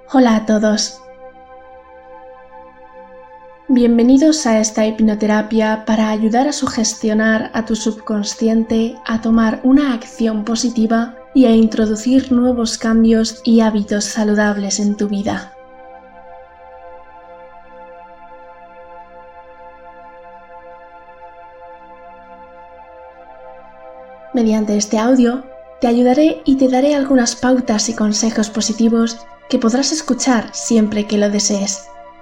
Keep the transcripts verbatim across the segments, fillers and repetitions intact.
Hola a todos. Bienvenidos a esta hipnoterapia para ayudar a sugestionar a tu subconsciente a tomar una acción positiva y a introducir nuevos cambios y hábitos saludables en tu vida. Mediante este audio, te ayudaré y te daré algunas pautas y consejos positivos que podrás escuchar siempre que lo desees.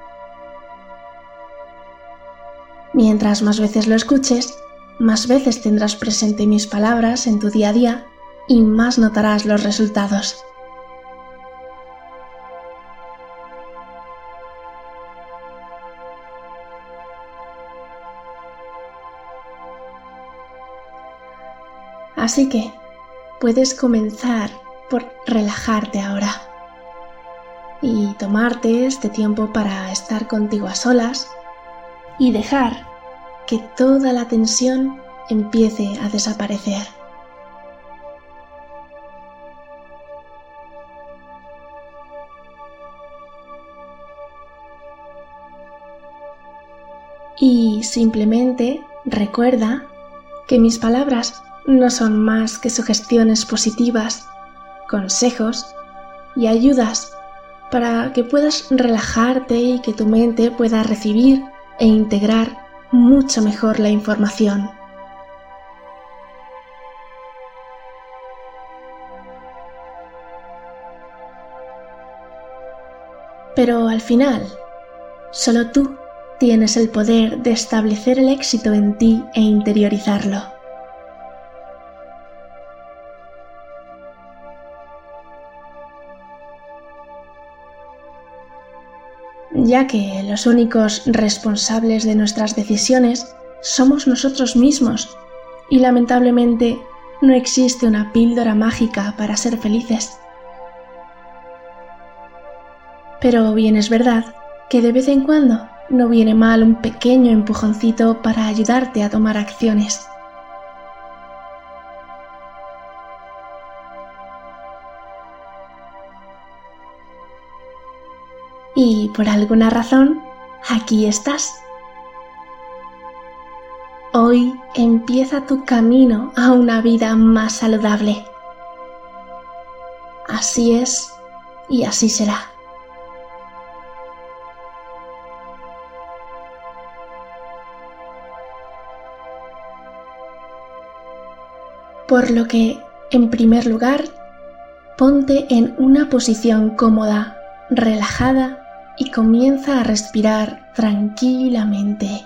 Mientras más veces lo escuches, más veces tendrás presente mis palabras en tu día a día y más notarás los resultados. Así que puedes comenzar por relajarte ahora y tomarte este tiempo para estar contigo a solas y dejar que toda la tensión empiece a desaparecer. Y simplemente recuerda que mis palabras no son más que sugestiones positivas, consejos y ayudas para que puedas relajarte y que tu mente pueda recibir e integrar mucho mejor la información. Pero al final, solo tú tienes el poder de establecer el éxito en ti e interiorizarlo. Ya que los únicos responsables de nuestras decisiones somos nosotros mismos y lamentablemente no existe una píldora mágica para ser felices. Pero bien es verdad que de vez en cuando no viene mal un pequeño empujoncito para ayudarte a tomar acciones. Y por alguna razón, aquí estás. Hoy empieza tu camino a una vida más saludable. Así es y así será. Por lo que, en primer lugar, ponte en una posición cómoda, relajada y comienza a respirar tranquilamente.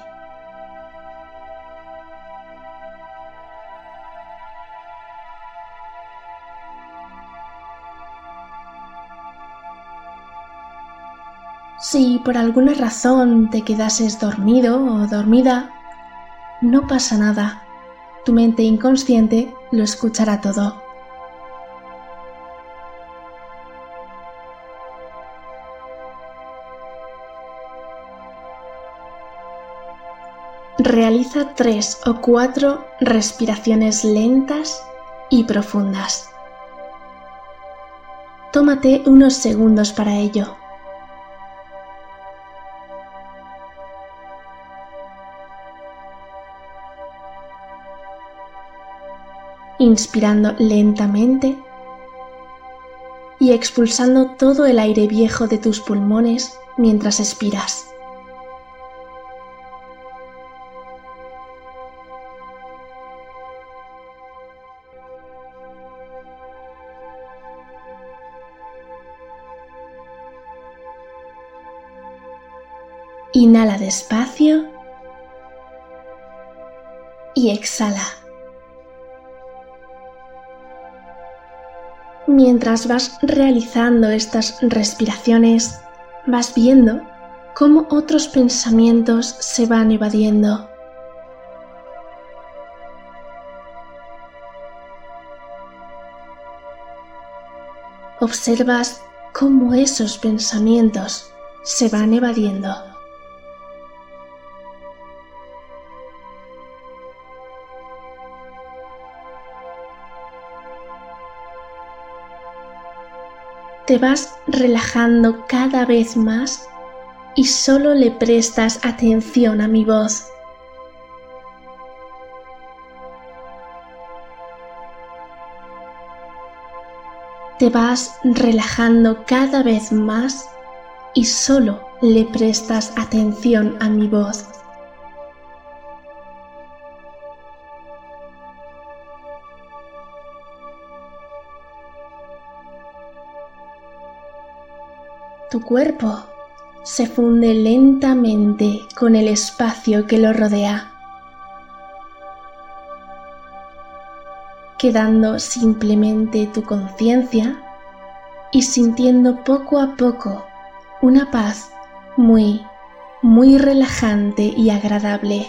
Si por alguna razón te quedases dormido o dormida, no pasa nada. Tu mente inconsciente lo escuchará todo. Realiza tres o cuatro respiraciones lentas y profundas. Tómate unos segundos para ello. Inspirando lentamente y expulsando todo el aire viejo de tus pulmones mientras expiras. Inhala despacio y exhala. Mientras vas realizando estas respiraciones, vas viendo cómo otros pensamientos se van evadiendo. Observas cómo esos pensamientos se van evadiendo. te vas relajando cada vez más y solo le prestas atención a mi voz. Te vas relajando cada vez más y solo le prestas atención a mi voz. Tu cuerpo se funde lentamente con el espacio que lo rodea, quedando simplemente tu conciencia y sintiendo poco a poco una paz muy, muy relajante y agradable.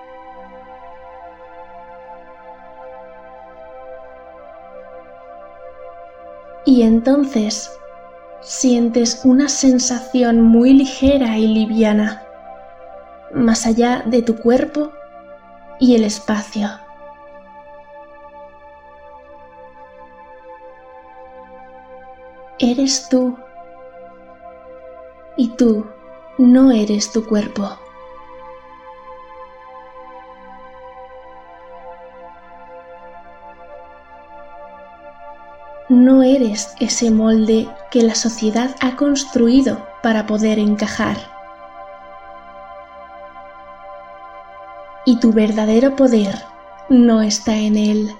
Y entonces sientes una sensación muy ligera y liviana, más allá de tu cuerpo y el espacio. Eres tú, y tú no eres tu cuerpo. No eres ese molde que la sociedad ha construido para poder encajar. Y tu verdadero poder no está en él.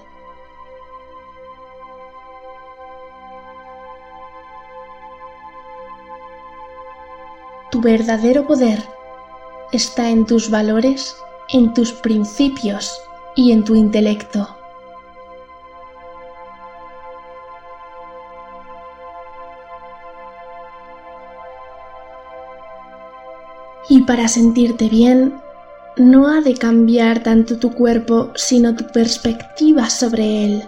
Tu verdadero poder está en tus valores, en tus principios y en tu intelecto. Y para sentirte bien, no ha de cambiar tanto tu cuerpo, sino tu perspectiva sobre él.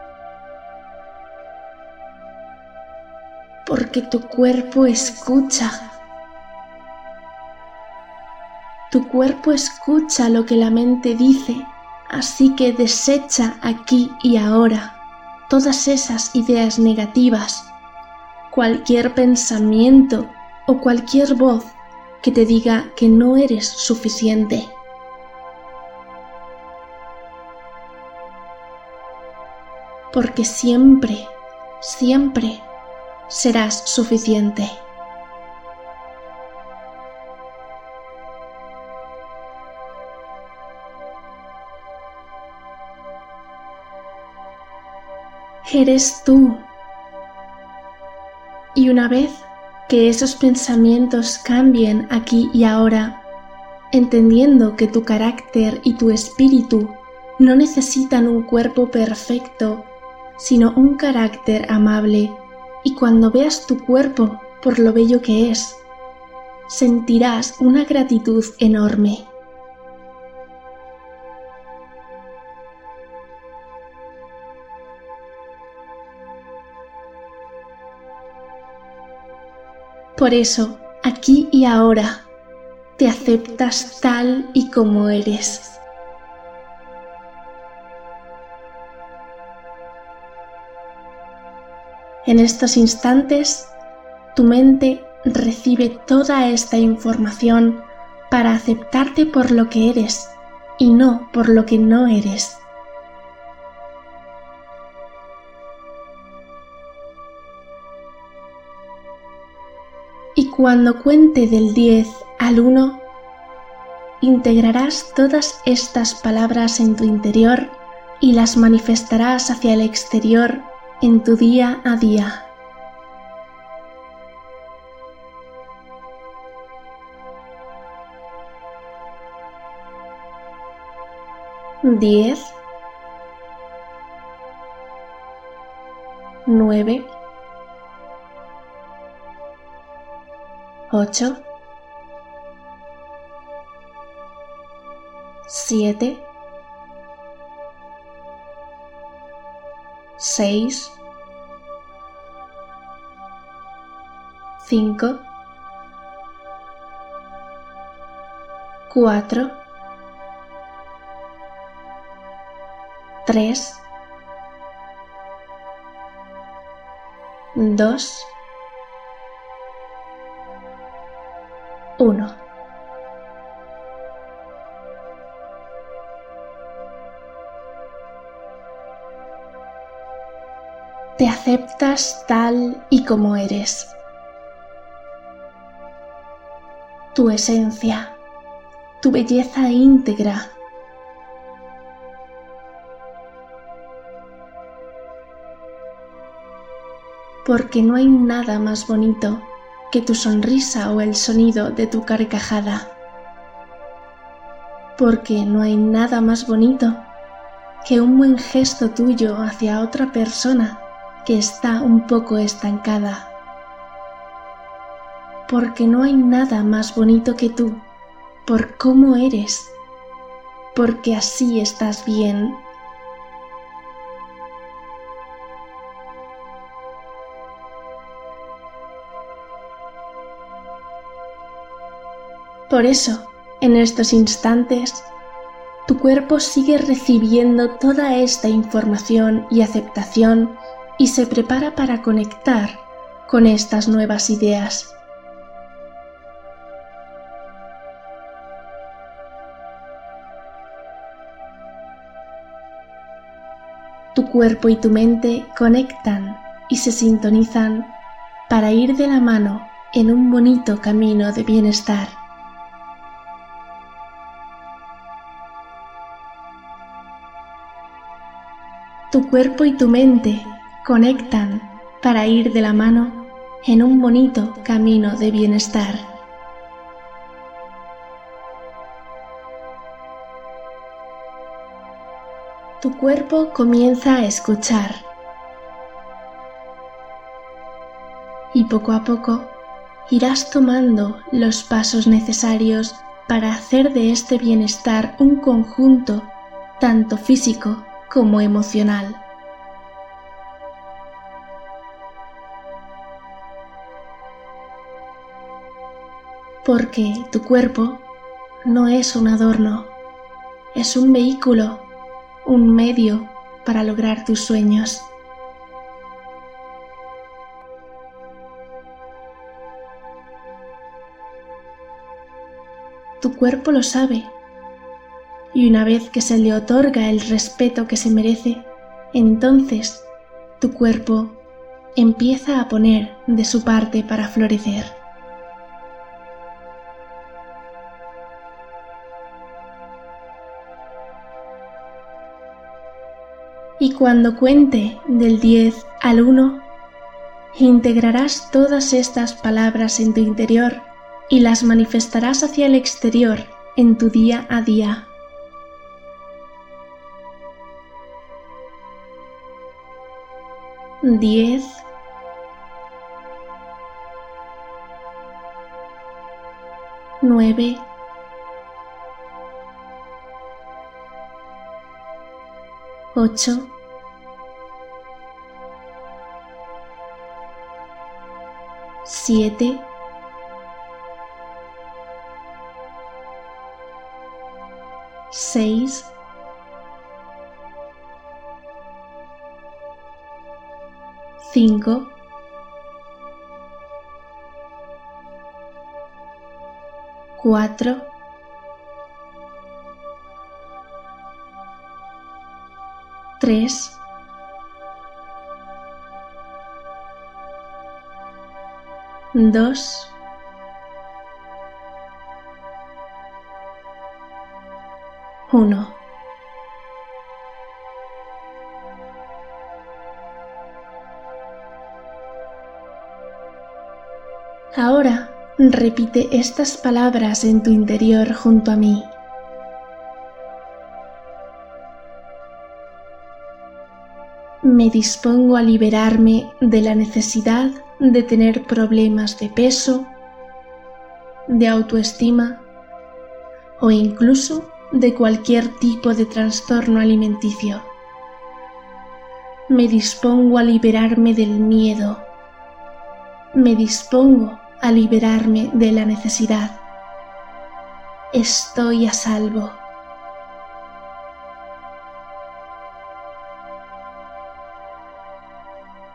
Porque tu cuerpo escucha. Tu cuerpo escucha lo que la mente dice, así que desecha aquí y ahora todas esas ideas negativas, cualquier pensamiento o cualquier voz que te diga que no eres suficiente. Porque siempre, siempre serás suficiente. Eres tú. Y una vez que esos pensamientos cambien aquí y ahora, entendiendo que tu carácter y tu espíritu no necesitan un cuerpo perfecto, sino un carácter amable, y cuando veas tu cuerpo por lo bello que es, sentirás una gratitud enorme. Por eso, aquí y ahora, te aceptas tal y como eres. En estos instantes, tu mente recibe toda esta información para aceptarte por lo que eres y no por lo que no eres. Y cuando cuente del diez al uno, integrarás todas estas palabras en tu interior y las manifestarás hacia el exterior en tu día a día. Diez, nueve, ocho, siete, seis, cinco, cuatro, tres, dos, uno. Te aceptas tal y como eres. Tu esencia, tu belleza íntegra. Porque no hay nada más bonito que tu sonrisa o el sonido de tu carcajada. Porque no hay nada más bonito que un buen gesto tuyo hacia otra persona que está un poco estancada. Porque no hay nada más bonito que tú, por cómo eres, porque así estás bien. Por eso, en estos instantes, tu cuerpo sigue recibiendo toda esta información y aceptación y se prepara para conectar con estas nuevas ideas. Tu cuerpo y tu mente conectan y se sintonizan para ir de la mano en un bonito camino de bienestar. Tu cuerpo y tu mente conectan para ir de la mano en un bonito camino de bienestar. Tu cuerpo comienza a escuchar y poco a poco irás tomando los pasos necesarios para hacer de este bienestar un conjunto tanto físico como emocional. Porque tu cuerpo no es un adorno, es un vehículo, un medio para lograr tus sueños. Tu cuerpo lo sabe. Y una vez que se le otorga el respeto que se merece, entonces tu cuerpo empieza a poner de su parte para florecer. Y cuando cuente del diez al uno, integrarás todas estas palabras en tu interior y las manifestarás hacia el exterior en tu día a día. Diez, nueve, ocho, siete, seis, cinco, cuatro, tres, dos, uno. Ahora repite estas palabras en tu interior junto a mí. Me dispongo a liberarme de la necesidad de tener problemas de peso, de autoestima o incluso de cualquier tipo de trastorno alimenticio. Me dispongo a liberarme del miedo. Me dispongo a liberarme de la necesidad. Estoy a salvo.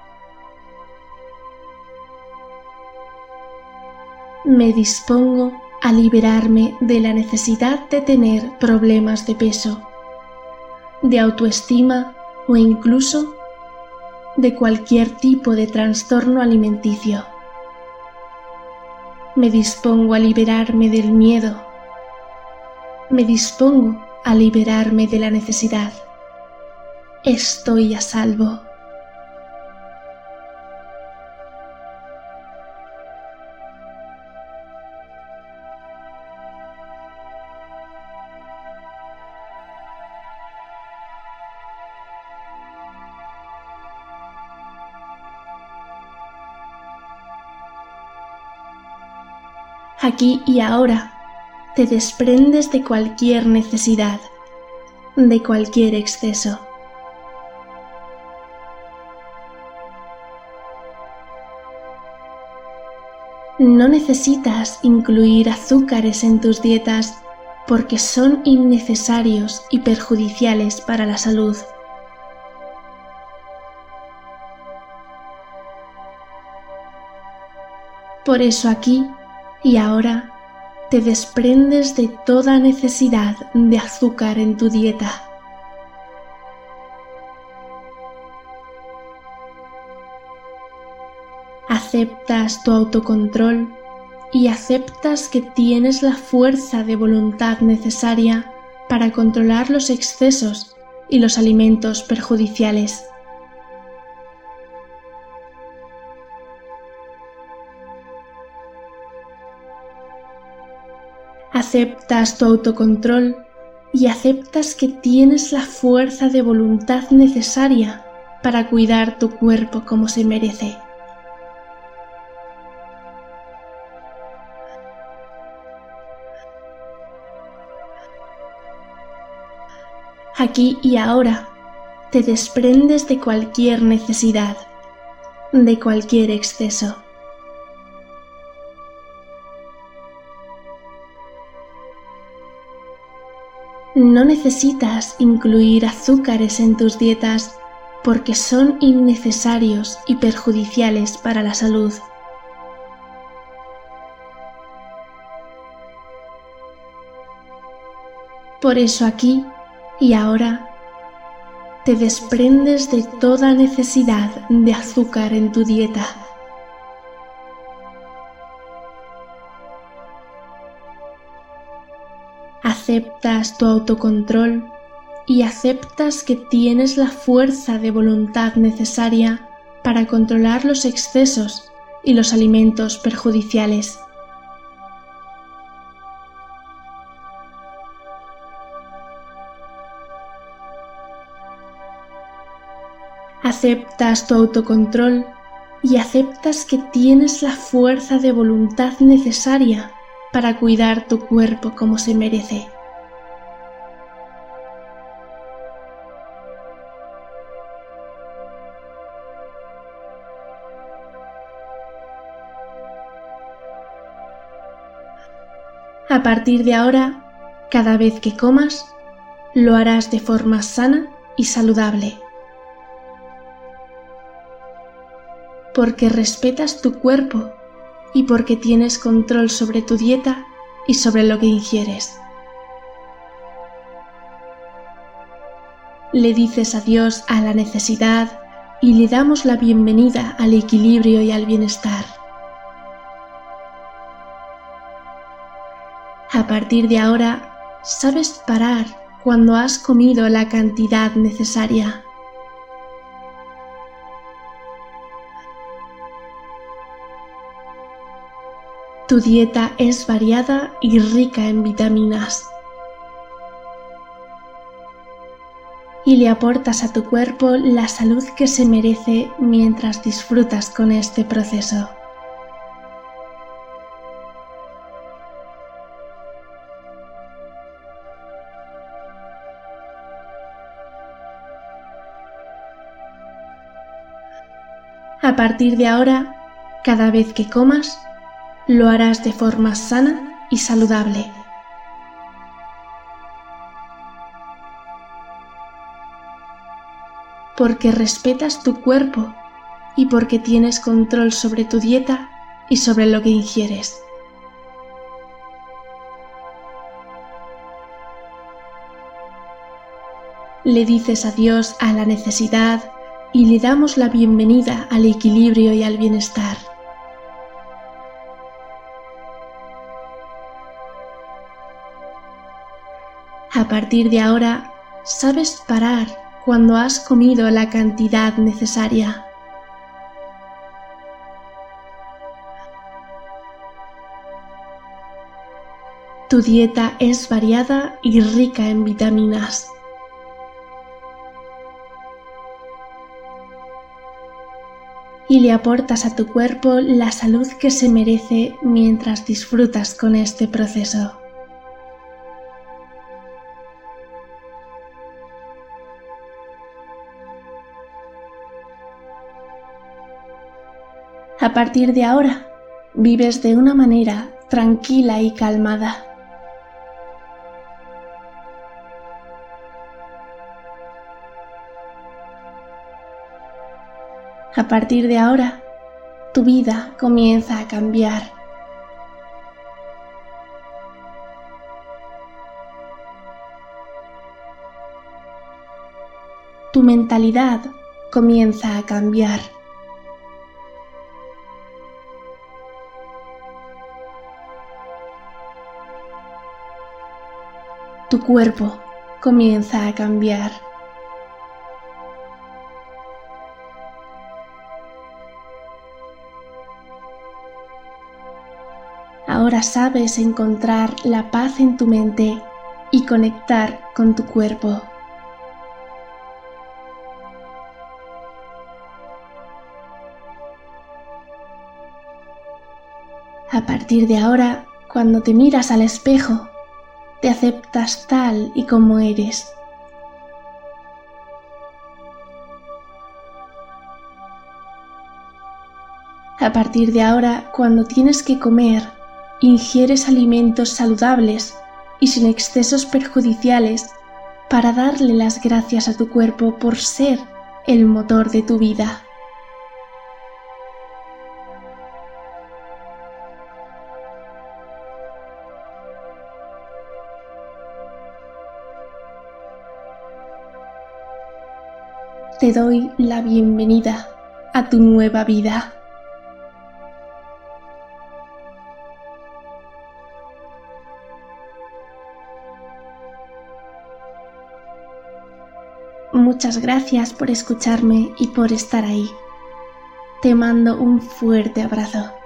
Me dispongo a liberarme de la necesidad de tener problemas de peso, de autoestima o incluso de cualquier tipo de trastorno alimenticio. Me dispongo a liberarme del miedo. Me dispongo a liberarme de la necesidad. Estoy a salvo. Aquí y ahora te desprendes de cualquier necesidad, de cualquier exceso. No necesitas incluir azúcares en tus dietas porque son innecesarios y perjudiciales para la salud. Por eso aquí y ahora te desprendes de toda necesidad de azúcar en tu dieta. Aceptas tu autocontrol y aceptas que tienes la fuerza de voluntad necesaria para controlar los excesos y los alimentos perjudiciales. Aceptas tu autocontrol y aceptas que tienes la fuerza de voluntad necesaria para cuidar tu cuerpo como se merece. Aquí y ahora te desprendes de cualquier necesidad, de cualquier exceso. No necesitas incluir azúcares en tus dietas porque son innecesarios y perjudiciales para la salud. Por eso aquí y ahora te desprendes de toda necesidad de azúcar en tu dieta. Aceptas tu autocontrol y aceptas que tienes la fuerza de voluntad necesaria para controlar los excesos y los alimentos perjudiciales. Aceptas tu autocontrol y aceptas que tienes la fuerza de voluntad necesaria para cuidar tu cuerpo como se merece. A partir de ahora, cada vez que comas, lo harás de forma sana y saludable. Porque respetas tu cuerpo y porque tienes control sobre tu dieta y sobre lo que ingieres. Le dices adiós a la necesidad y le damos la bienvenida al equilibrio y al bienestar. A partir de ahora, sabes parar cuando has comido la cantidad necesaria. Tu dieta es variada y rica en vitaminas. Y le aportas a tu cuerpo la salud que se merece mientras disfrutas con este proceso. A partir de ahora, cada vez que comas, lo harás de forma sana y saludable. Porque respetas tu cuerpo y porque tienes control sobre tu dieta y sobre lo que ingieres. le dices adiós a la necesidad y le damos la bienvenida al equilibrio y al bienestar. A partir de ahora, sabes parar cuando has comido la cantidad necesaria. Tu dieta es variada y rica en vitaminas. Y le aportas a tu cuerpo la salud que se merece mientras disfrutas con este proceso. A partir de ahora, vives de una manera tranquila y calmada. A partir de ahora, tu vida comienza a cambiar. Tu mentalidad comienza a cambiar. Tu cuerpo comienza a cambiar. Ahora sabes encontrar la paz en tu mente y conectar con tu cuerpo. A partir de ahora, cuando te miras al espejo, te aceptas tal y como eres. A partir de ahora, cuando tienes que comer, ingieres alimentos saludables y sin excesos perjudiciales para darle las gracias a tu cuerpo por ser el motor de tu vida. Te doy la bienvenida a tu nueva vida. Muchas gracias por escucharme y por estar ahí. Te mando un fuerte abrazo.